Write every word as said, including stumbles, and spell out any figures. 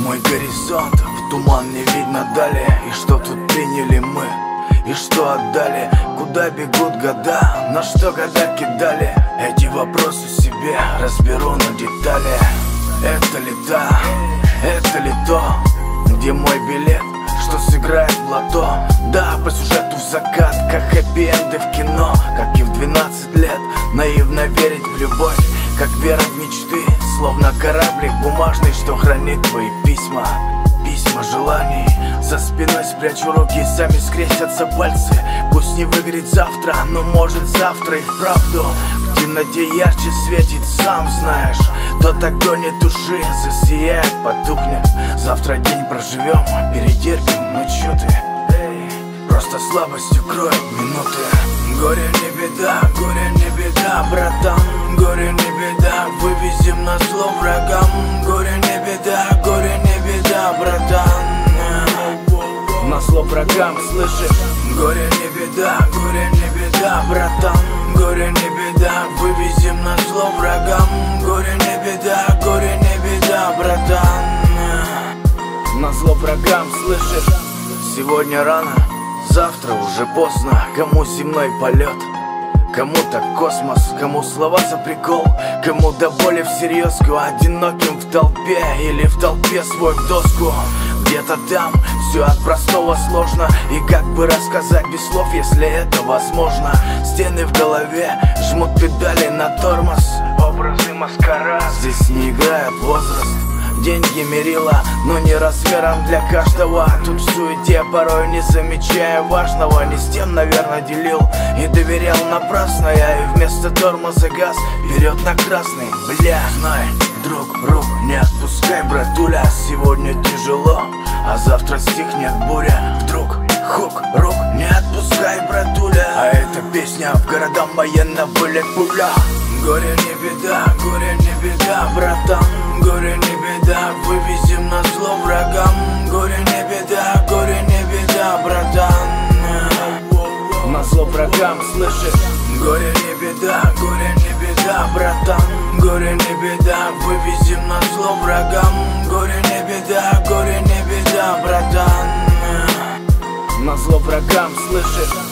Мой горизонт в туман не видно далее. И что тут приняли мы, и что отдали? Куда бегут года, на что года кидали? Эти вопросы себе разберу на детали. Это ли та, это ли то, где мой билет, что сыграет в лото? Да, по сюжету в закат, как хэппи-энды в кино. Как и в двенадцать лет, наивно верить в любовь, как вера в мечты, словно кораблик бумажный, что хранит твои письма. Письма желаний. За спиной спрячу руки, сами скрестятся пальцы. Пусть не выгорит завтра, но может завтра и вправду в темноте ярче светит, сам знаешь. Тот огонь не туши, засияет, потухнет. Завтра день проживем, перетерпим, ну чё ты? Эй, просто слабостью кроет минуты. Горе не беда, горе не беда, братан. Горе не беда, вывезем на зло врагам. Горе не беда, горе не беда, братан. На зло врагам, слышишь? Горе не беда, горе не беда, братан. Горе не беда, вывезем на зло врагам. Горе не беда, горе не беда, братан. На зло врагам, слышишь? Сегодня рано, завтра уже поздно. Кому земной полет, кому-то космос, кому слова за прикол, кому до боли всерьезку, одиноким в толпе или в толпе свой в доску. Где-то там все от простого сложно, и как бы рассказать без слов, если это возможно? Стены в голове жмут педали на тормоз, образы маскарад. Здесь не играет возраст, деньги мерила, но не размером для каждого. Тут в суете, порой не замечая важного. Не с тем, наверное, делил и доверял напрасно. Я и вместо тормоза газ вперед на красный. Бля, знай, друг, рук не отпускай, братуля. Сегодня тяжело, а завтра стихнет буря. Вдруг хук, рук не отпускай, братуля. А эта песня в городам военно вылет пуля. Горе не беда, горе не беда, братан. Горе не беда, вывезем на зло врагам. Горе не беда, горе не беда, братан. На зло врагам, слышишь? Горе не беда, горе не беда, братан. Горе не беда, вывезем на зло врагам. Горе не беда, горе не беда, братан. На зло врагам, слышишь?